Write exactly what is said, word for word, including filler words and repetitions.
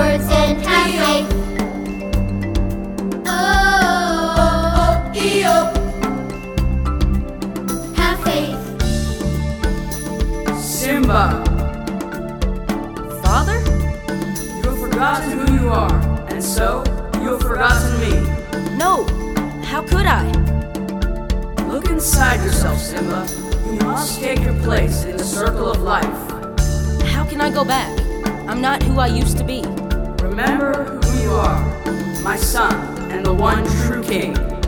words and have faith. Oh, E-O. Have faith. Simba. Father? You have forgotten who you are, and so you have forgotten me. No! How could I? Look inside yourself, Simba. You must take your place in the circle of life. How can I go back? I'm not who I used to be. Remember who you are, my son and the one true king.